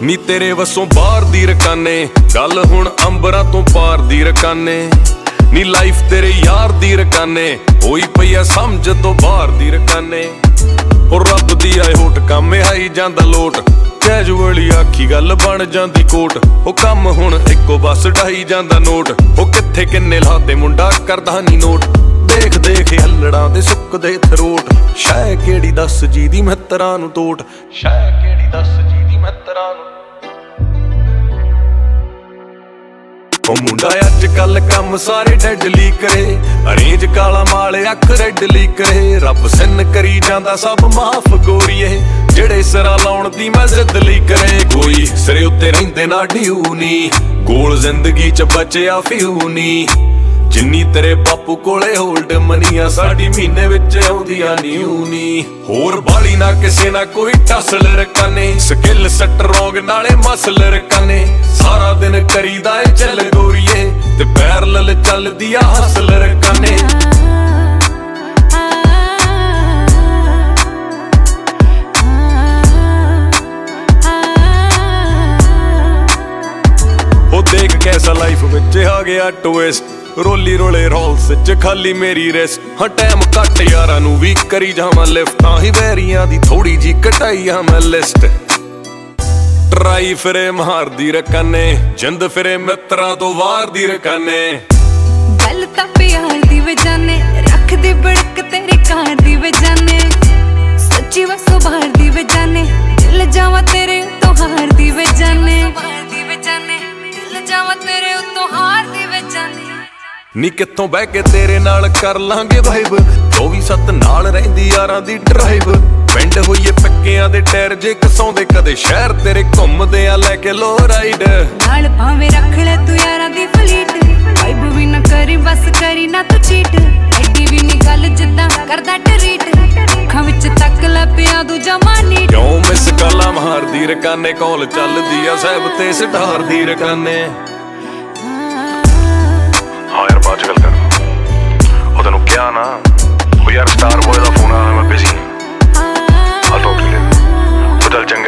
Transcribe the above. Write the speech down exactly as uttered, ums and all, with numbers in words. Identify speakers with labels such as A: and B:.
A: ਨੀ ਤੇਰੇ ਵਸੋਂ ਬਾਹਰ ਦੀ ਰਕਾਨੇ ਗੱਲ ਹੁਣ ਅੰਬਰਾਂ ਤੋਂ ਪਾਰ ਦੀ ਰਕਾਨੇ ਨੀ ਲਾਈਫ ਤੇਰੇ ਯਾਰ ਦੀ ਰਕਾਨੇ ਹੋਈ ਪਈ ਐ ਸਮਝ ਤੋਂ ਬਾਹਰ ਦੀ ਰਕਾਨੇ ਉਹ ਰੱਬ ਦੀ ਆਏ ਹੋਟ ਕੰਮ ਆਈ ਜਾਂਦਾ ਲੋਟ ਕੈਜੂਅਲੀ ਆਖੀ ਗੱਲ ਬਣ ਜਾਂਦੀ ਕੋਟ ਉਹ ਕੰਮ ਹੁਣ ਇੱਕੋ ਬਸ ਢਾਈ ਜਾਂਦਾ ਨੋਟ ਉਹ ਕਿੱਥੇ ਕਿੰਨੇ ਲਾਤੇ ਮੁੰਡਾ ਕਰਦਾ ਨੀ ਨੋਟ ਦੇਖ ਦੇਖ ਹੱਲੜਾਂ ਦੇ ਸੁੱਕਦੇ ਥਰੋਟ ਸ਼ਾਇ ਕਿਹੜੀ ਦੱਸ ਜੀ ਦੀ ਮਿੱਤਰਾਂ ਨੂੰ ਟੋਟ ਸ਼ਾਇ ਕਿਹੜੀ ਦੱਸ ਜੀ ਦੀ ਮਿੱਤਰਾਂ ਨੂੰ ਉਹ ਮੁੰਡਾ ਅੱਜ ਕੱਲ ਕੰਮ ਸਾਰੇ ਡੈਡਲੀ ਕਰੇ ਅਰੇਂਜ ਕਾਲਾ ਮਾਲ ਅੱਖ ਰੈਡਲੀ ਕਰੇ ਰੱਬ ਸਿੰਨ ਕਰੀ ਜਾਂਦਾ ਸਭ ਮਾਫ ਗੋਰੀਏ ਜਿਹੜੇ ਸਿਰਾਂ ਲਾਉਣ ਦੀ ਮੈਂ ਜ਼ਿੱਦ ਲਈ ਕਰੇ ਕੋਈ ਸਿਰੇ ਉੱਤੇ ਰਹਿੰਦੇ ਨਾ ਡਿਊ ਨੀ ਗੋਲ ਜ਼ਿੰਦਗੀ ਚ ਬਚਿਆ ਫਿਊ ਨੀ ਜਿੰਨੀ ਤੇਰੇ ਬਾਪੂ ਕੋਲੇ ਹੋਲਡ ਮਨੀਆਂ ਸਾਡੀ ਮਹੀਨੇ ਵਿੱਚ ਆਉਂਦੀਆਂ ਨਿਊ ਨੀ ਹੋਰ ਬਾਲੀ ਨਾ ਕਿਸੇ ਨਾ ਕੋਈ ਟਸਲ ਰਕਾਨੇ ਸਕਿੱਲ ਸਟਰੋਂਗ ਨਾਲੇ ਮਸਲ ਰਕਾਨੇ ਸਾਰਾ ਦਿਨ ਕਰੀਦਾ ਏ ਚੱਲ ਗੋਰੀਏ ਤੇ ਪੈਰਲਲ ਚੱਲਦੀ ਆ ਹਸਲ ਰਕਾਨੇ ਉਹ ਦੇਖ ਕੈਸਾ ਲਾਈਫ ਵਿੱਚ ਆ ਗਿਆ ਟਵਿਸਟ ਰੋਲੀ ਰੋਲੇ ਰੋਲਸ ਚ ਖਾਲੀ ਮੇਰੀ ਰਿਸਟ ਹਾਂ ਟਾਈਮ ਘੱਟ ਯਾਰਾਂ ਨੂੰ ਵੀ ਕਰੀ ਜਾਵਾਂ ਲਿਫਟ ਤਾਂ ਹੀ ਵੈਰੀਆਂ ਦੀ ਥੋੜੀ ਜੀ ਘਟਾਈ ਆ ਮੈਂ ਲਿਸਟ ਟਰਾਈ ਫਿਰੇ ਮਾਰਦੀ ਰਕਾਨੇ ਜਿੰਦ ਫਿਰੇ ਮਿੱਤਰਾਂ ਤੋਂ ਵਾਰ ਦੀ ਰਕਾਨੇ
B: ਗੱਲ ਤਾਂ ਪਿਆਰ ਦੀ ਵਜਾਨੇ ਰੱਖਦੀ ਬੜਕ ਤੇਰੀ ਕਾਰ ਦੀ ਵਜਾਨੇ ਸੱਚੀ ਵਸੋਂ ਬਾਹਰ ਦੀ ਵਜਾਨੇ ਦਿਲ ਜਾਵਾਂ ਤੇਰੇ ਉੱਤੋਂ ਹਾਰ ਦੀ ਵਜਾਨੇ ਦੀ ਵਜਾਨੇ ਦਿਲ ਜਾਵਾਂ ਤੇਰੇ ਉੱਤੋਂ ਹਾਰ ਦੀ ਵਜਾਨੇ
A: ਨੀ ਕਿੱਥੋਂ ਬਹਿ ਕੇ ਤੇਰੇ ਨਾਲ ਕਰ ਲਾਂਗੇ ਵਾਈਬ ਚੌਵੀ ਸੱਤ ਨਾਲ ਰਹਿੰਦੀ ਯਾਰਾਂ ਦੀ ਡਰਾਈਵ ਪਿੰਡ ਹੋਈਏ ਪੱਕਿਆਂ ਦੇ ਟਾਇਰ ਜੇ ਕਸਾਉਂਦੇ ਕਦੇ ਸ਼ਹਿਰ ਤੇਰੇ ਘੁੰਮਦੇ ਆ ਲੈ ਕੇ ਲੋ ਰਾਈਡ
B: ਨਾਲ ਭਾਵੇਂ ਰੱਖ ਲੈ ਤੂੰ ਯਾਰਾਂ ਦੀ ਫਲੀਟ ਵਾਈਬ ਵੀ ਨਾ ਕਰੀ ਬਸ ਕਰੀ ਨਾ ਤੂੰ ਚੀਟ ਐਡੀ ਵੀ ਨੀ ਗੱਲ ਜਿੱਦਾਂ ਕਰਦਾ ਟਰੀਟ ਅੱਖਾਂ ਵਿੱਚ ਤੱਕ ਲੈ ਪਿਆ ਦੂਜਾ ਮਾਨੀ
A: ਕਿਉਂ ਮਿਸ ਕਾਲਾ ਮਾਰਦੀ ਰਕਾਨੇ ਕਾਲ ਚੱਲਦੀ ਆ ਸਾਹਿਬ ਤੇ ਸਟਾਰ ਦੀ ਰਕਾਨੇ
C: ਹਾਂ ਯਾਰ ਬਾਅਦ ਚ ਗੱਲ ਕਰ ਉਹ ਤੈਨੂੰ ਕਿਹਾ ਨਾ ਉਹ ਯਾਰ ਸਟਾਰ ਬੋਏ ਦਾ ਫੋਨ ਆਇਆ ਮੈਂ busy I'll talk to you later.